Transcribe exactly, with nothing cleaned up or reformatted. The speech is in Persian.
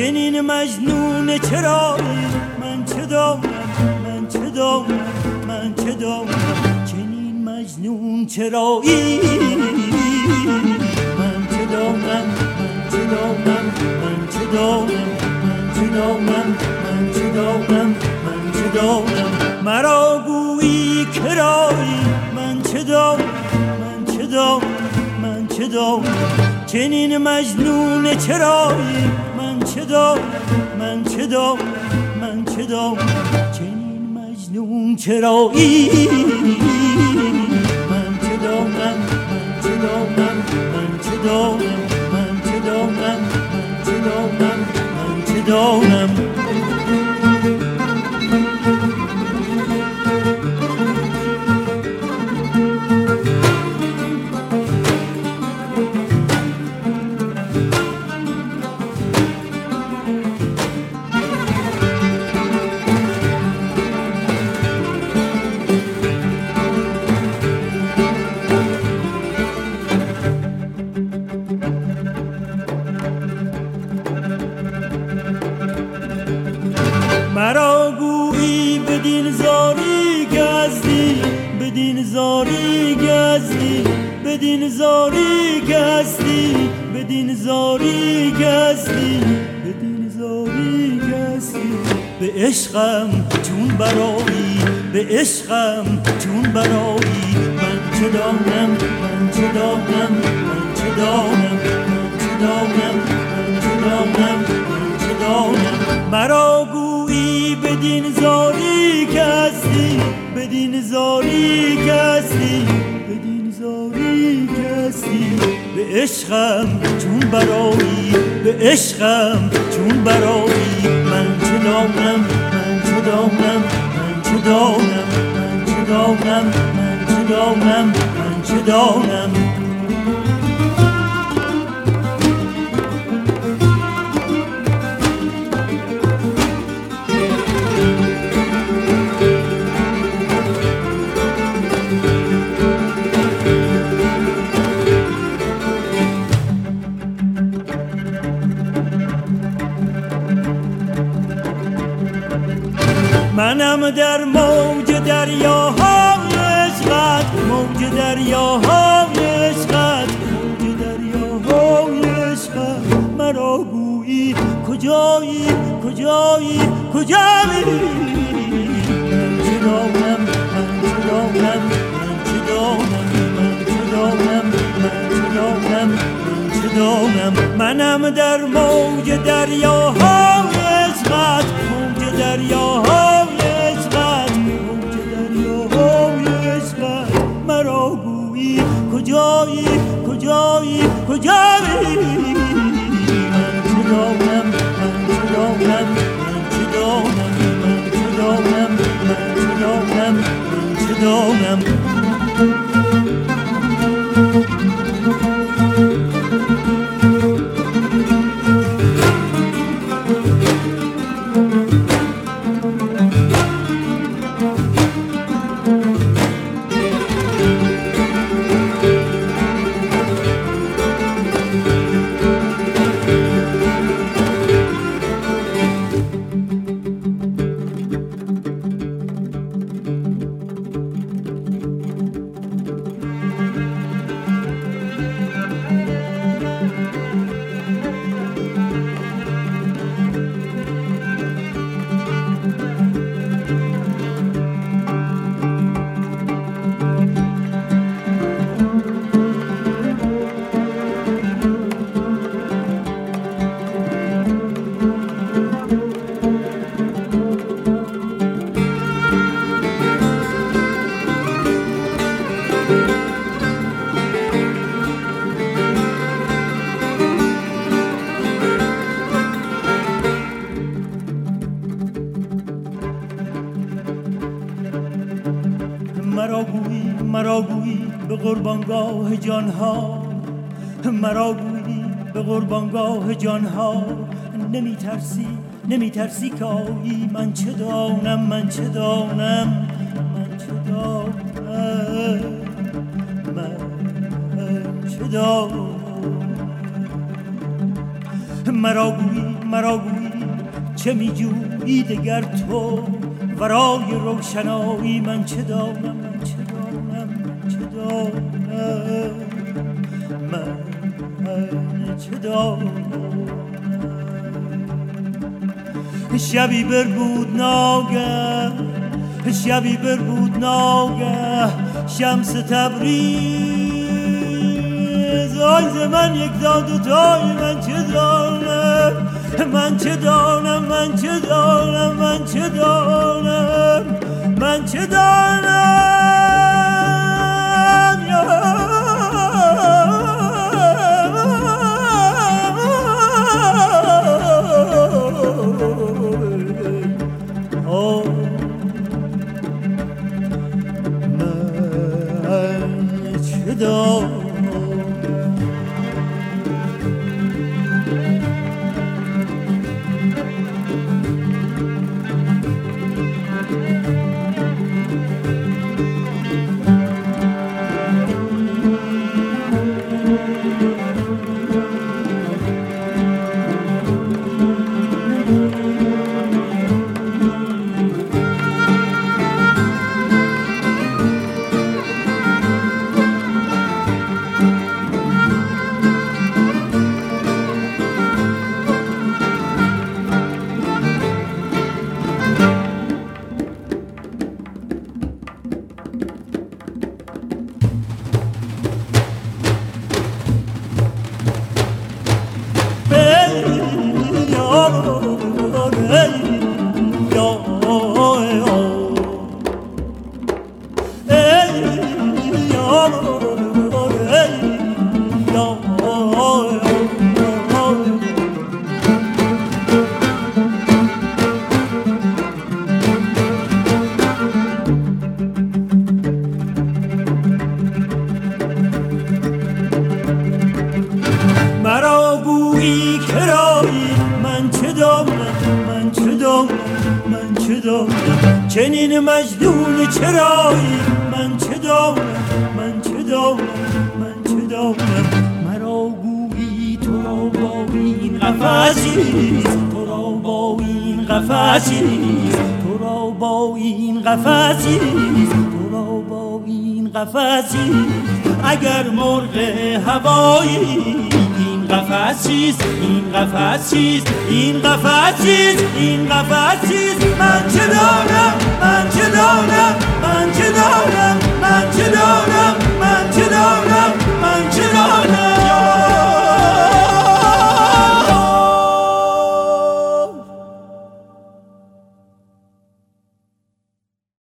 چنین مجنون چرایی من چه دانم من چه دانم من چه دانم چنین مجنون چرایی من چه دانم من چه دانم من چه دانم من چه دانم من چه دانم من چه دانم مرا گویی کرایی من چه دانم من چه دانم من چه دانم چنین مجنون چرایی من چه دانم من چه دانم من چه دانم چنین مجنون چرایی من چه دانم من چه دانم من چه دانم من چه دانم من چه دانم من چه دانم مرا گویی بدین زاری گزدی بدین زاری گزدی بدین زاری گزدی بدین زاری گزدی بدین زاری گزدی به عشقم چون برایی به عشقم چون برایی من چه دانم من چه دانم من چه دانم من چه دانم من چه دانم من چه دانم مرا گویی بدین زاری کسی بدین زاری کسی بدین زاری کسی به عشقم چون برایی به عشقم چون برایی من چه دانم من چه دانم من چه دانم من چه دانم من چه دانم من چه دانم منم در موج دریاهای عشقت موج دریاهای عشقت موج دریاهای عشقت مرا گویی کجایی کجایی کجایی من چه دانم من چه دانم من چه دانم من چه دانم من چه دانم من چه دانم منم در موج دریاهای عشقت موج دریاهای مرا گویی کجایی کجایی کجایی من چه دانم من چه دانم من چه دانم من چه دانم من چه دانم من چه دانم مرا گویی مرا گویی به قربانگاه جانها مرا گویی به قربانگاه جانها نمی ترسی نمی ترسی که آیی من چه دانم من چه دانم من چه دانم من چه دانم مرا گویی مرا گویی چه میجویی دگر تو ورای روشنایی من چه دانم من چه دانم من چه دانم من چه دانم شبی بربود ناگه شبی بربود ناگه شمس تبریز آی ز من یک داد و تای من چه دانم من چه دانم من چه دانم من چه دانم من چه دانم یا من چه دانم چنین مجنون چرایی من چه دانم من چه دانم من چه دانم مرا گویی تو را با این قفسیست تو را با این قفسیست تو را با این قفسیست تو را با این قفسیست اگر مرغ هوایی قفسیست این قفسیست این قفسیست این قفسیست من چه دانم من چه دانم من چه دانم من چه دانم